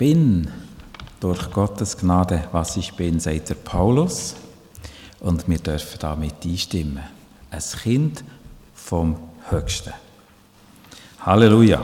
bin durch Gottes Gnade, was ich bin, sagt der Paulus. Und wir dürfen damit einstimmen. Ein Kind vom Höchsten. Halleluja.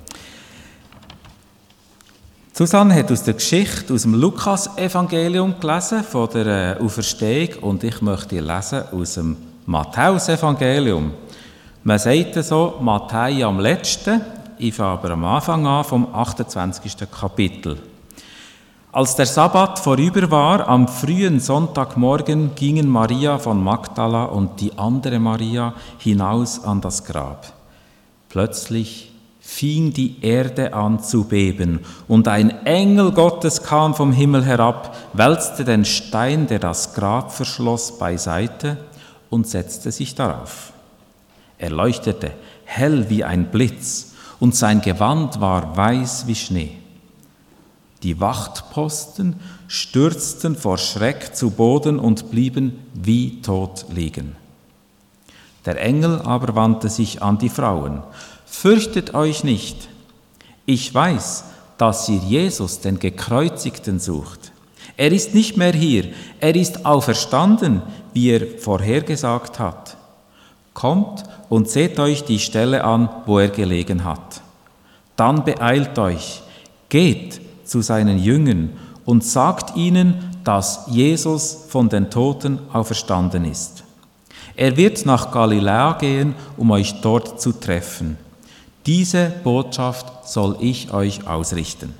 Susanne hat aus der Geschichte aus dem Lukas-Evangelium gelesen, von der Auferstehung, und ich möchte lesen aus dem Matthäus-Evangelium. Man sagt so, Matthäus am letzten, ich fange aber am Anfang an, vom 28. Kapitel. Als der Sabbat vorüber war, am frühen Sonntagmorgen gingen Maria von Magdala und die andere Maria hinaus an das Grab. Plötzlich fing die Erde an zu beben, und ein Engel Gottes kam vom Himmel herab, wälzte den Stein, der das Grab verschloss, beiseite und setzte sich darauf. Er leuchtete hell wie ein Blitz, und sein Gewand war weiß wie Schnee. Die Wachtposten stürzten vor Schreck zu Boden und blieben wie tot liegen. Der Engel aber wandte sich an die Frauen. Fürchtet euch nicht. Ich weiß, dass ihr Jesus, den Gekreuzigten, sucht. Er ist nicht mehr hier, er ist auferstanden, wie er vorhergesagt hat. Kommt und seht euch die Stelle an, wo er gelegen hat. Dann beeilt euch, geht zu seinen Jüngern und sagt ihnen, dass Jesus von den Toten auferstanden ist. Er wird nach Galiläa gehen, um euch dort zu treffen. Diese Botschaft soll ich euch ausrichten.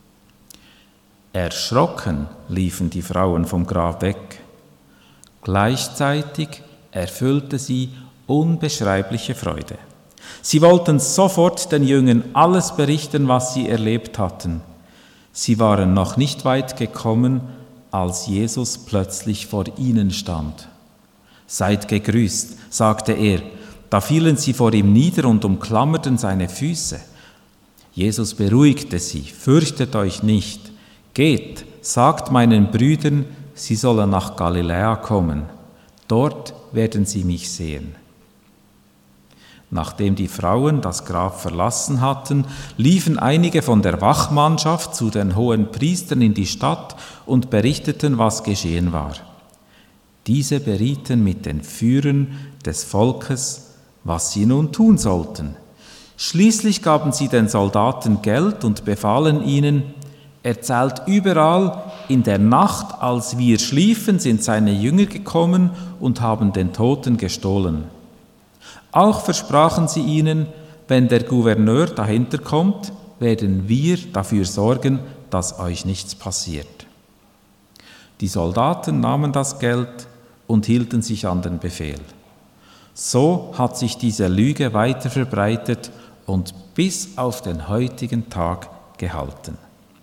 Erschrocken liefen die Frauen vom Grab weg. Gleichzeitig erfüllte sie unbeschreibliche Freude. Sie wollten sofort den Jüngern alles berichten, was sie erlebt hatten. Sie waren noch nicht weit gekommen, als Jesus plötzlich vor ihnen stand. Seid gegrüßt, sagte er. Da fielen sie vor ihm nieder und umklammerten seine Füße. Jesus beruhigte sie, fürchtet euch nicht. Geht, sagt meinen Brüdern, sie sollen nach Galiläa kommen. Dort werden sie mich sehen. Nachdem die Frauen das Grab verlassen hatten, liefen einige von der Wachmannschaft zu den hohen Priestern in die Stadt und berichteten, was geschehen war. Diese berieten mit den Führern des Volkes, was sie nun tun sollten. Schließlich gaben sie den Soldaten Geld und befahlen ihnen, erzählt überall, in der Nacht, als wir schliefen, sind seine Jünger gekommen und haben den Toten gestohlen. Auch versprachen sie ihnen, wenn der Gouverneur dahinter kommt, werden wir dafür sorgen, dass euch nichts passiert. Die Soldaten nahmen das Geld und hielten sich an den Befehl. So hat sich diese Lüge weiter verbreitet und bis auf den heutigen Tag gehalten.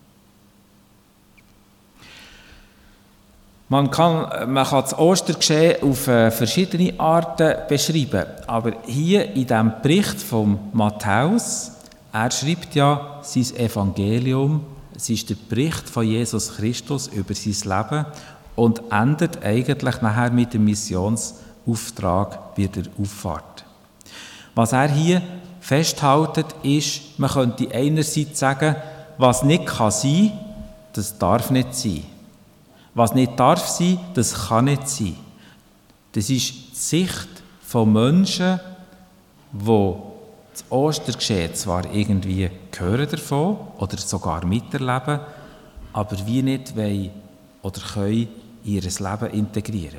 Man kann das Ostergeschehen auf verschiedene Arten beschreiben, aber hier in diesem Bericht von Matthäus, er schreibt ja sein Evangelium, es ist der Bericht von Jesus Christus über sein Leben und endet eigentlich nachher mit dem Missionsauftrag wie der Auffahrt. Was er hier festhält, ist, man könnte einerseits sagen, was nicht kann sein, das darf nicht sein. Was nicht darf sein, das kann nicht sein. Das ist die Sicht von Menschen, die das Ostergeschehen zwar irgendwie hören davon oder sogar miterleben, aber wie nicht wollen oder können in ihr Leben integrieren.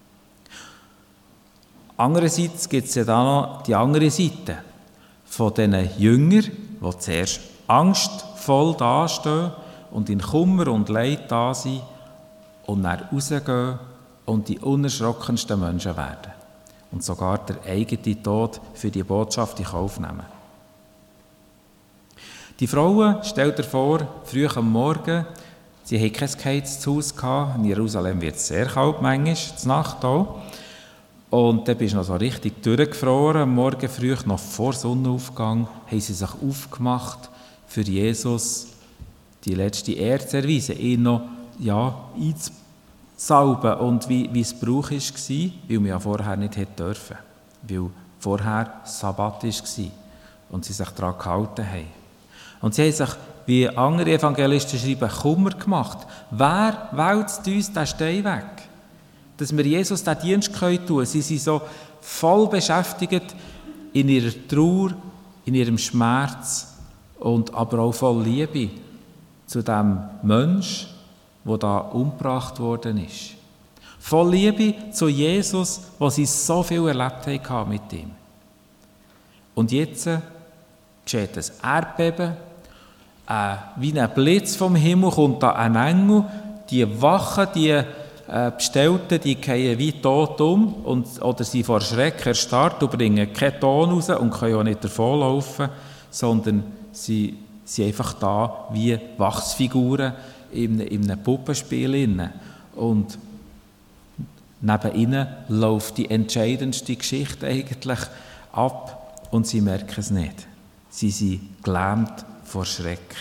Andererseits gibt es ja da noch die andere Seite von diesen Jüngern, die zuerst angstvoll dastehen und in Kummer und Leid da sind, und dann rausgehen und die unerschrockensten Menschen werden. Und sogar der eigene Tod für die Botschaft in Kauf nehmen. Die Frauen, stellt dir vor, früh am Morgen, sie hatten kein Geheizt Haus. In Jerusalem wird es sehr kalt, manchmal, zur Nacht auch. Und dann bist du noch so richtig durchgefroren. Am Morgen früh, noch vor Sonnenaufgang, haben sie sich aufgemacht, für Jesus die letzte Ehre zu erweisen, ihn noch einzusalben und wie es Brauch war, weil man ja vorher nicht hätte dürfen, weil vorher Sabbat war und sie sich daran gehalten haben. Und sie haben sich wie andere Evangelisten schreiben, Kummer gemacht. Wer wälzt uns den Stein weg? Dass wir Jesus den Dienst tun können. Sie sind so voll beschäftigt in ihrer Trauer, in ihrem Schmerz und aber auch voll Liebe zu dem Mensch, der da umgebracht worden ist. Voll Liebe zu Jesus, wo sie so viel erlebt haben mit ihm. Und jetzt geschieht ein Erdbeben, wie ein Blitz vom Himmel kommt da ein Engel, die Wachen, die Bestellten, die fallen wie tot um oder sind vor Schreck erstarrt und bringen keinen Ton raus und können auch nicht davonlaufen, sondern sie sind einfach da wie Wachsfiguren in einem Puppenspiel. Und neben ihnen läuft die entscheidendste Geschichte eigentlich ab und sie merken es nicht. Sie sind gelähmt vor Schreck.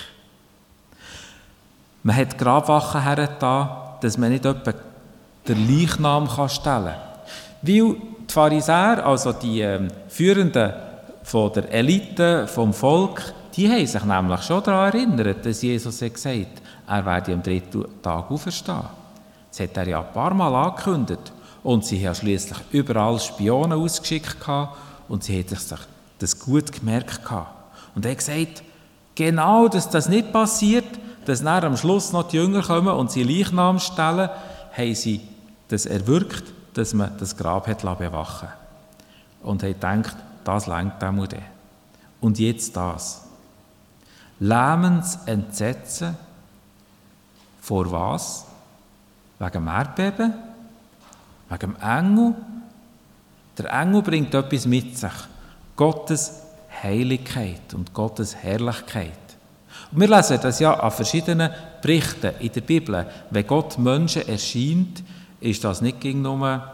Man hat Grabwachen hergetan, dass man nicht etwa den Leichnam stellen kann. Weil die Pharisäer, also die Führenden von der Elite, vom Volk, die haben sich nämlich schon daran erinnert, dass Jesus gesagt hat, er werde am 3. Tag auferstehen. Das hat er ja ein paar Mal angekündigt. Und sie haben schliesslich überall Spionen ausgeschickt und sie haben sich das gut gemerkt. Und er hat gesagt, genau, dass das nicht passiert, dass dann am Schluss noch die Jünger kommen und sie Leichnam stellen, haben sie das erwirkt, dass man das Grab hat bewachen lassen. Und haben gedacht, das reicht dem. Und jetzt das. Lähmendes Entsetzen. Vor was? Wegen dem Erdbeben? Wegen dem Engel? Der Engel bringt etwas mit sich. Gottes Heiligkeit und Gottes Herrlichkeit. Und wir lesen das ja an verschiedenen Berichten in der Bibel. Wenn Gott Menschen erscheint, ist das nicht nur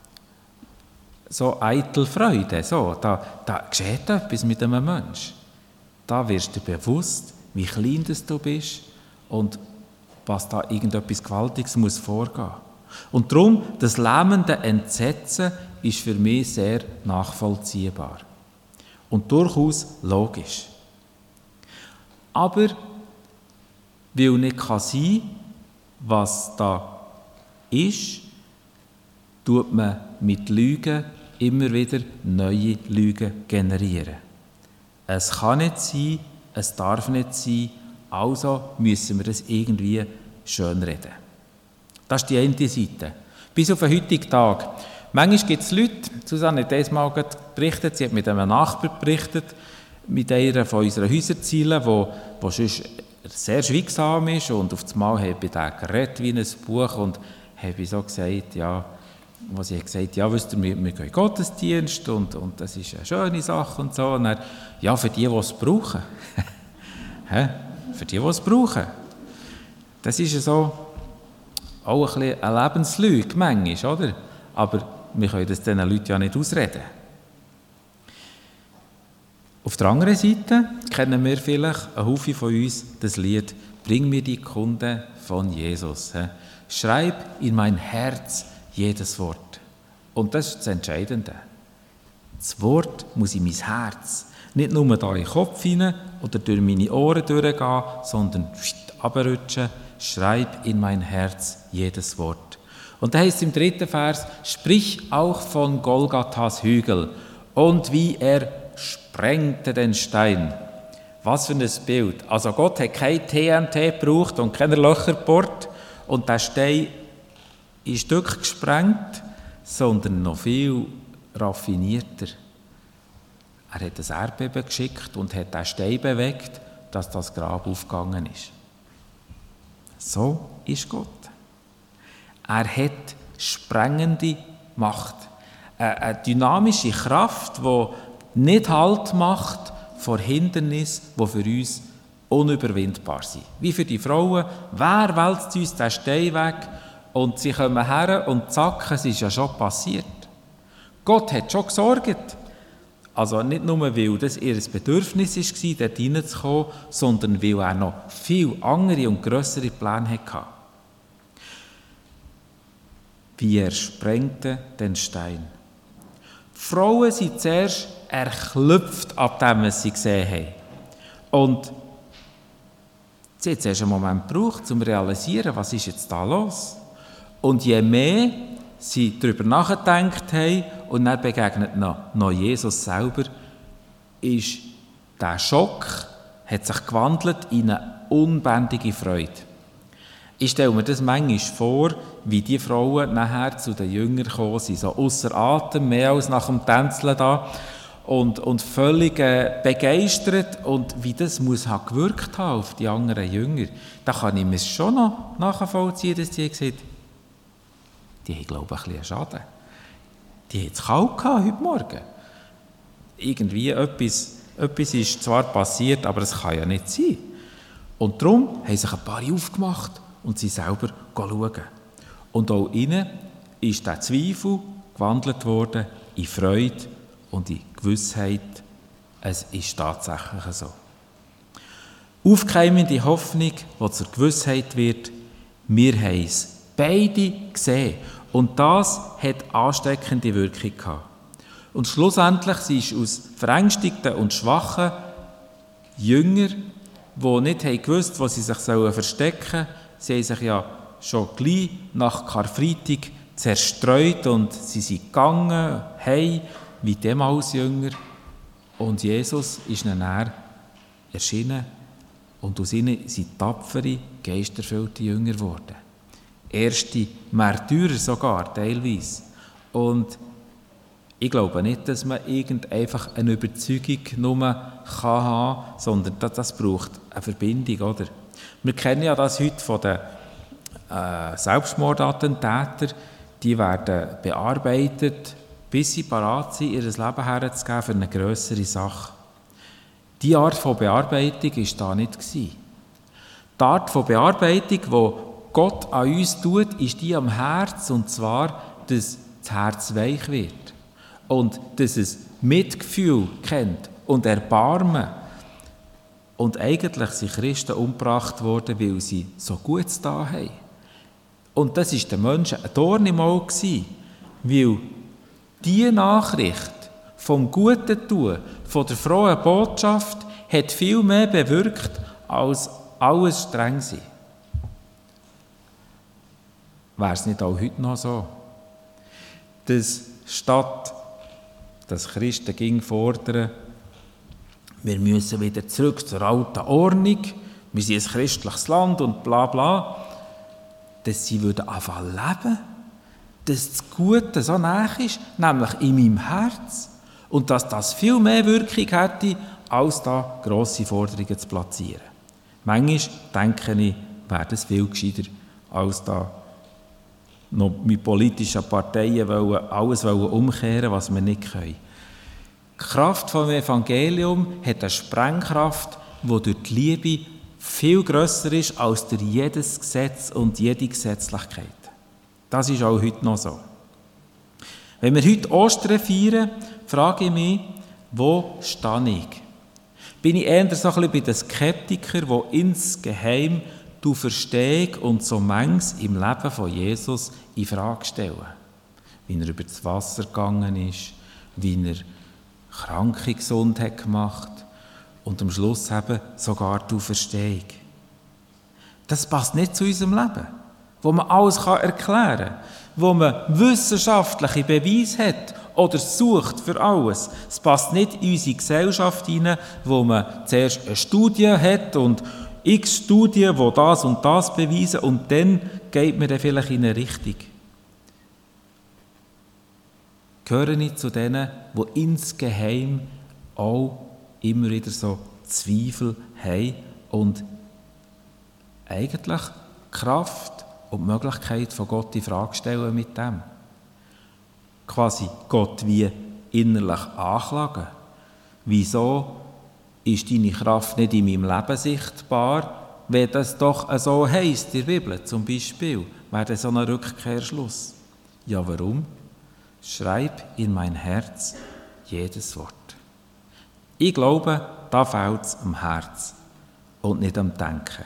so eitel Freude. So, da geschieht etwas mit einem Menschen. Da wirst du bewusst, wie klein du bist und was da irgendetwas Gewaltiges muss vorgehen. Und darum, das lähmende Entsetzen ist für mich sehr nachvollziehbar. Und durchaus logisch. Aber, weil nicht sein kann, was da ist, tut man mit Lügen immer wieder neue Lügen generieren. Es kann nicht sein, es darf nicht sein, also müssen wir das irgendwie schönreden. Das ist die eine Seite. Bis auf den heutigen Tag. Manchmal gibt es Leute, Susanne hat das mal berichtet, sie hat mit einem Nachbar berichtet, mit einer von unseren Häuserzielen, die sonst sehr schweigsam ist und auf einmal habe ich den geredet wie ein Buch und habe so gesagt, ja, wo sie hat gesagt, ja, wisst ihr, wir gehen in den Gottesdienst und das ist eine schöne Sache und so. Und dann, ja, für die es brauchen. Für die es brauchen. Das ist ja so auch ein bisschen eine Lebenslüge, manchmal, oder? Aber wir können das diesen Leuten ja nicht ausreden. Auf der anderen Seite kennen wir vielleicht, ein Haufen von uns, das Lied «Bring mir die Kunde von Jesus». Schreib in mein Herz jedes Wort. Und das ist das Entscheidende. Das Wort muss in mein Herz, nicht nur da in den Kopf hinein oder durch meine Ohren durchgehen, sondern runterrutschen. Schreib in mein Herz jedes Wort. Und da heißt es im 3. Vers, sprich auch von Golgathas Hügel und wie er sprengte den Stein. Was für ein Bild. Also Gott hat kein TNT gebraucht und keine Löcher gebohrt und der Stein in Stücke gesprengt, sondern noch viel raffinierter. Er hat ein Erdbeben geschickt und hat den Stein bewegt, dass das Grab aufgegangen ist. So ist Gott. Er hat sprengende Macht. Eine dynamische Kraft, die nicht Halt macht vor Hindernissen, die für uns unüberwindbar sind. Wie für die Frauen, wer wälzt uns den Stein weg? Und sie kommen her und zack, es ist ja schon passiert. Gott hat schon gesorgt. Also nicht nur, weil das ihr Bedürfnis war, dort hineinzukommen, sondern weil er noch viel andere und grössere Pläne hatte. Wie er sprengte den Stein. Die Frauen sind zuerst erklüpft ab dem, was sie gesehen haben. Und Sie hat zuerst einen Moment gebraucht, um zu realisieren, was ist jetzt da los. Und je mehr sie darüber nachgedacht haben und dann begegnet noch Jesus selber, ist der Schock, hat sich gewandelt in eine unbändige Freude. Ich stelle mir das manchmal vor, wie die Frauen nachher zu den Jüngern gekommen sind, so ausser Atem, mehr als nach dem Tänzeln da und völlig begeistert und wie das muss haben gewirkt haben auf die anderen Jünger. Da kann ich mir schon noch nachvollziehen, dass die gesagt haben, die haben, glaube ich, ein bisschen Schaden. Die haben es kalt gehabt heute Morgen. Irgendwie etwas ist zwar passiert, aber es kann ja nicht sein. Und darum haben sich ein paar aufgemacht und sie selber schauen. Und auch ihnen ist der Zweifel gewandelt worden in Freude und in Gewissheit, es ist tatsächlich so. Aufkeimende Hoffnung, die zur Gewissheit wird, wir haben es beide gesehen. Und das hat ansteckende Wirkung gehabt. Und schlussendlich ist aus verängstigten und schwachen Jüngern, die nicht gewusst haben, wo sie sich verstecken sollen, sie haben sich ja schon gleich nach Karfreitag zerstreut und sie sind gegangen, hey, wie damals Jünger. Und Jesus ist ihnen dann erschienen und aus ihnen sind tapfere, geisterfüllte Jünger geworden. Erste Märtyrer sogar, teilweise. Und ich glaube nicht, dass man einfach eine Überzeugung nur haben kann, sondern das braucht eine Verbindung, oder? Wir kennen ja das heute von den Selbstmordattentätern, die werden bearbeitet, bis sie bereit sind, ihr Leben herzugeben für eine grössere Sache. Diese Art von Bearbeitung war da nicht. Die Art von Bearbeitung, die Gott an uns tut, ist die am Herz, und zwar, dass das Herz weich wird und dass es Mitgefühl kennt und Erbarmen. Und eigentlich sind Christen umgebracht worden, weil sie so Gutes da haben. Und das war den Menschen ein Dorn im Auge, weil diese Nachricht vom Guten tun, von der frohen Botschaft, hat viel mehr bewirkt als alles streng sein. Wäre es nicht auch heute noch so, dass statt dass Christen ging fordern, wir müssen wieder zurück zur alten Ordnung, wir sind ein christliches Land und bla bla, dass sie anfangen leben, dass das Gute so nah ist, nämlich in meinem Herz, und dass das viel mehr Wirkung hätte, als da grosse Forderungen zu platzieren. Manchmal denke ich, wäre das viel gescheiter, als da noch mit politischen Parteien alles umkehren, was wir nicht können. Die Kraft vom Evangelium hat eine Sprengkraft, die durch die Liebe viel grösser ist als durch jedes Gesetz und jede Gesetzlichkeit. Das ist auch heute noch so. Wenn wir heute Ostern feiern, frage ich mich, wo stehe ich? Bin ich eher so ein bisschen bei den Skeptikern, die insgeheim die Verstehung und so manches im Leben von Jesus in Frage stellen. Wie er über das Wasser gegangen ist, wie er Kranke gesund hat gemacht und am Schluss eben sogar die Verstehung. Das passt nicht zu unserem Leben, wo man alles erklären kann, wo man wissenschaftliche Beweise hat oder sucht für alles. Es passt nicht in unsere Gesellschaft hinein, wo man zuerst eine Studie hat und x Studien, die das und das beweisen, und dann geht man dann vielleicht in eine Richtung. Gehöre ich zu denen, die insgeheim auch immer wieder so Zweifel haben und eigentlich Kraft und die Möglichkeit von Gott in Frage stellen mit dem? Quasi Gott wie innerlich anklagen. Wieso ist deine Kraft nicht in meinem Leben sichtbar, wenn das doch so heisst in der Bibel zum Beispiel? Wäre das so ein Rückkehrschluss? Ja, warum? Schreib in mein Herz jedes Wort. Ich glaube, da fehlt es am Herz und nicht am Denken.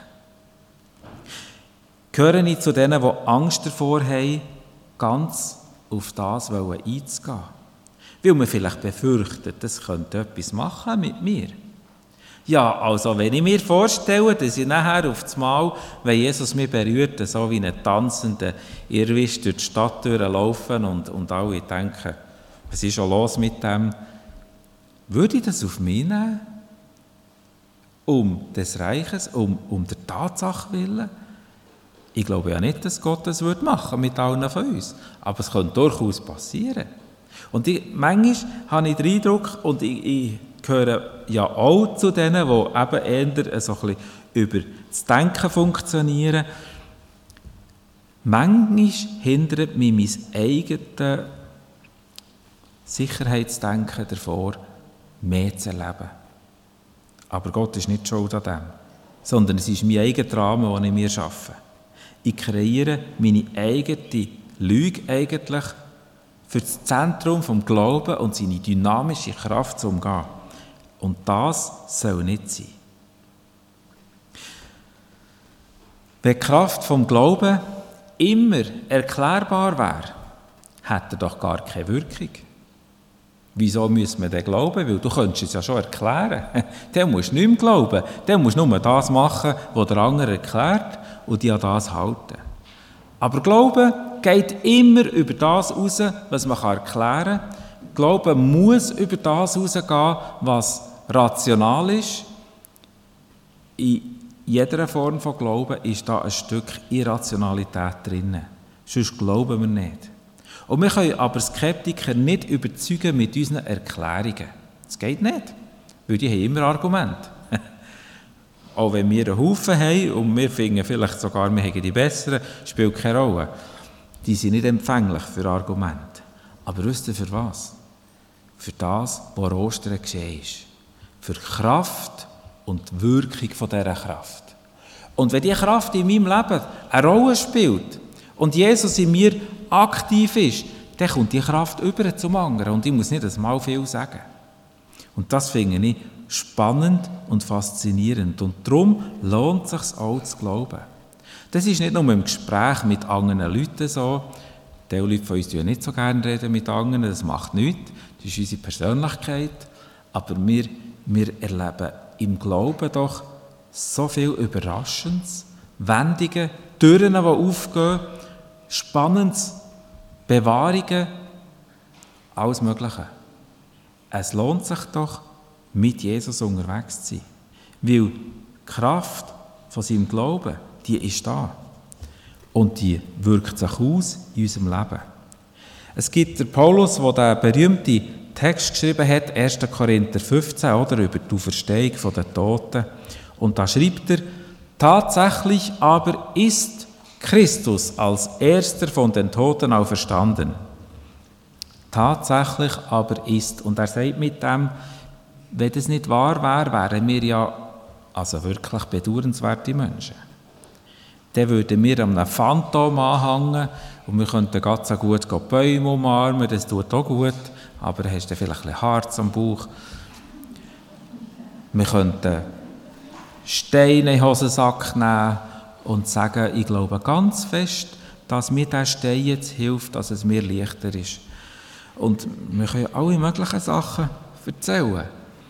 Gehöre ich zu denen, die Angst davor haben, ganz auf das einzugehen? Weil man vielleicht befürchtet, das könnte etwas machen mit mir. Ja, also wenn ich mir vorstelle, dass ich nachher auf das Mal, wenn Jesus mich berührt, so wie ein tanzender Irrwisch durch die Stadt durchlaufen und alle denken, was ist schon los mit dem, würde ich das auf mich nehmen? Um des Reiches, um der Tatsache willen? Ich glaube ja nicht, dass Gott das machen würde mit allen von uns. Aber es könnte durchaus passieren. Und manchmal habe ich den Eindruck, und ich gehöre ja auch zu denen, die eben eher so ein bisschen über das Denken funktionieren. Manchmal hindert mich mein eigenes Sicherheitsdenken davor, mehr zu erleben. Aber Gott ist nicht schuld an dem, sondern es ist mein eigener Rahmen, den ich mir schaffe. Ich kreiere meine eigene Lüge eigentlich für das Zentrum des Glaubens und seine dynamische Kraft zu umgehen. Und das soll nicht sein. Wenn die Kraft vom Glauben immer erklärbar wäre, hätte er doch gar keine Wirkung. Wieso müssen wir denn glauben? Weil du könntest es ja schon erklären. Dann musst du nicht mehr glauben. Dann musst du nur das machen, was der andere erklärt und dich an das halten. Aber Glauben geht immer über das raus, was man erklären kann. Glauben muss über das rausgehen, was rational ist. In jeder Form von Glauben ist da ein Stück Irrationalität drin. Sonst glauben wir nicht. Und wir können aber Skeptiker nicht überzeugen mit unseren Erklärungen. Das geht nicht, weil die haben immer Argumente. Auch wenn wir einen Haufen haben und wir finden vielleicht sogar, wir haben die besseren, spielt keine Rolle. Die sind nicht empfänglich für Argumente. Aber wisst ihr für was? Für das, was Ostern geschehen ist. Für Kraft und die Wirkung von dieser Kraft. Und wenn diese Kraft in meinem Leben eine Rolle spielt und Jesus in mir aktiv ist, dann kommt die Kraft über zum anderen und ich muss nicht einmal viel sagen. Und das finde ich spannend und faszinierend und darum lohnt es sich auch zu glauben. Das ist nicht nur im Gespräch mit anderen Leuten so. Die Leute von uns reden nicht so gerne reden mit anderen, das macht nichts, das ist unsere Persönlichkeit. Aber wir erleben im Glauben doch so viel Überraschendes, Wendungen, Türen, die aufgehen, Spannendes, Bewahrungen, alles Mögliche. Es lohnt sich doch, mit Jesus unterwegs zu sein. Weil die Kraft von seinem Glauben, die ist da. Und die wirkt sich aus in unserem Leben. Es gibt der Paulus, der den berühmten Text geschrieben hat, 1. Korinther 15, oder, über die Auferstehung der Toten. Und da schreibt er, tatsächlich aber ist Christus als Erster von den Toten auferstanden. Tatsächlich aber ist. Und er sagt mit dem, wenn das nicht wahr wäre, wären wir ja also wirklich bedauernswerte Menschen. Dann würden wir an einem Phantom anhängen und wir könnten ganz so gut Bäume umarmen, das tut auch gut, aber dann hast du vielleicht ein bisschen Harz am Bauch. Wir könnten Steine in den Hosensack nehmen und sagen, ich glaube ganz fest, dass mir dieser Stein jetzt hilft, dass es mir leichter ist. Und wir können alle möglichen Sachen erzählen.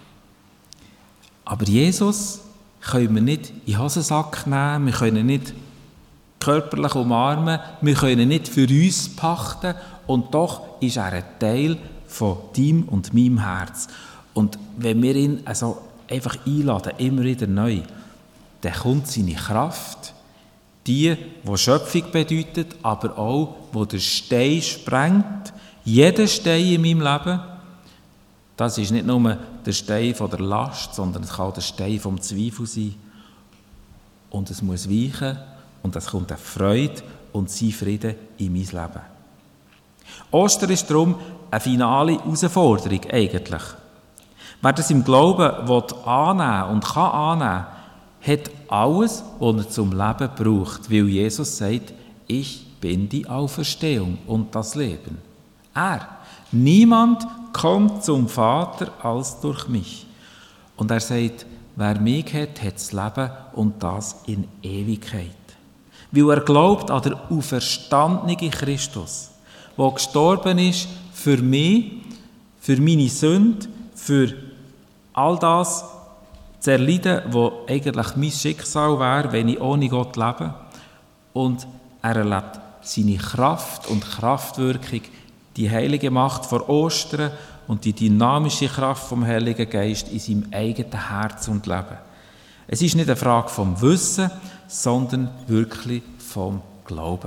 Aber Jesus können wir nicht in den Hosensack nehmen, wir können ihn nicht körperlich umarmen, wir können ihn nicht für uns pachten und doch ist er ein Teil von deinem und meinem Herz. Und wenn wir ihn also einfach einladen, immer wieder neu, dann kommt seine Kraft, die Schöpfung bedeutet, aber auch, wo der Stein sprengt. Jeder Stein in meinem Leben, das ist nicht nur der Stein von der Last, sondern es kann auch der Stein vom Zweifel sein. Und es muss weichen und es kommt eine Freude und sein Frieden in mein Leben. Ostern ist darum eine finale Herausforderung eigentlich. Wer das im Glauben annehmen und kann annehmen, hat alles, was er zum Leben braucht, weil Jesus sagt, ich bin die Auferstehung und das Leben. Niemand kommt zum Vater als durch mich. Und er sagt, wer mich hat, hat das Leben und das in Ewigkeit. Weil er glaubt an den auferstandenen Christus, der gestorben ist für mich, für meine Sünde, für all das zu erleiden, wo eigentlich mein Schicksal wäre, wenn ich ohne Gott lebe. Und er erlebt seine Kraft und Kraftwirkung, die heilige Macht vor Ostern und die dynamische Kraft vom Heiligen Geist in seinem eigenen Herz und Leben. Es ist nicht eine Frage vom Wissen, sondern wirklich vom Glauben.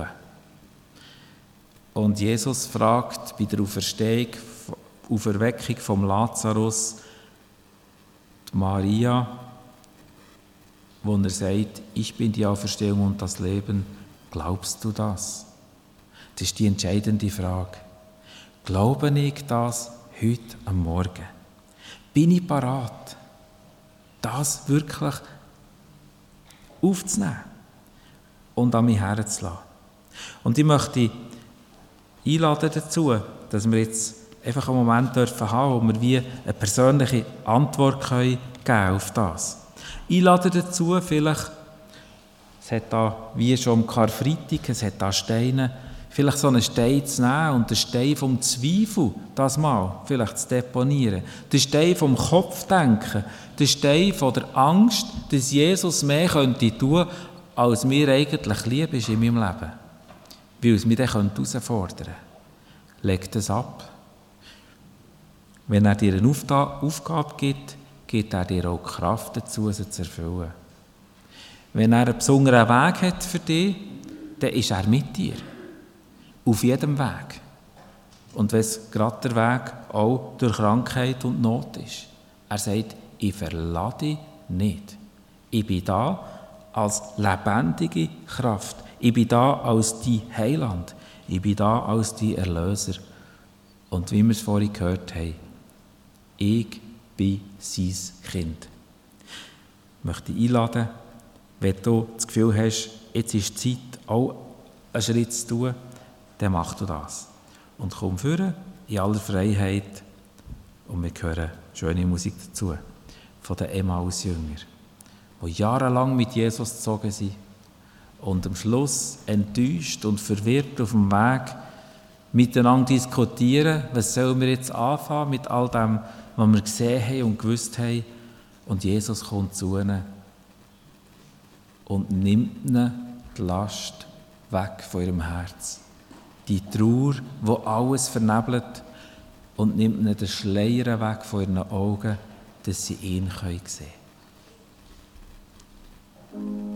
Und Jesus fragt bei der Auferweckung vom Lazarus die Maria, wo er sagt, ich bin die Auferstehung und das Leben, glaubst du das? Das ist die entscheidende Frage. Glaube ich das heute am Morgen? Bin ich bereit, das wirklich aufzunehmen und an mich herzulassen? Und ich möchte einladen dazu, dass wir jetzt einfach einen Moment dürfen haben, wo wir wie eine persönliche Antwort geben können auf das. Einladen dazu, vielleicht, es hat da, wie schon am Karfreitag, es hat da Steine, vielleicht so einen Stein zu nehmen und den Stein vom Zweifel, das mal, vielleicht zu deponieren. Den Stein vom Kopfdenken, den Stein von der Angst, dass Jesus mehr könnte tun, als mir eigentlich lieb ist in meinem Leben. Weil es mich dann herausfordern könnte. Leg das ab. Wenn er dir eine Aufgabe gibt, gibt er dir auch Kraft dazu, sie zu erfüllen. Wenn er einen besonderen Weg hat für dich, dann ist er mit dir. Auf jedem Weg. Und wenn es gerade der Weg auch durch Krankheit und Not ist. Er sagt, ich verlasse dich nicht. Ich bin da als lebendige Kraft. Ich bin da als dein Heiland. Ich bin da als dein Erlöser. Und wie wir es vorhin gehört haben, ich bin sein Kind. Ich möchte dich einladen, wenn du das Gefühl hast, jetzt ist die Zeit, auch einen Schritt zu tun, dann mach du das. Und komm führen in aller Freiheit. Und wir hören schöne Musik dazu von den Emmaus-Jüngern, die jahrelang mit Jesus gezogen sind und am Schluss enttäuscht und verwirrt auf dem Weg miteinander diskutieren, was sollen wir jetzt anfangen mit all dem, was wir gesehen haben und gewusst haben. Und Jesus kommt zu ihnen und nimmt ihnen die Last weg von ihrem Herz. Die Trauer, die alles vernebelt, und nimmt ihnen den Schleier weg von ihren Augen, dass sie ihn sehen können.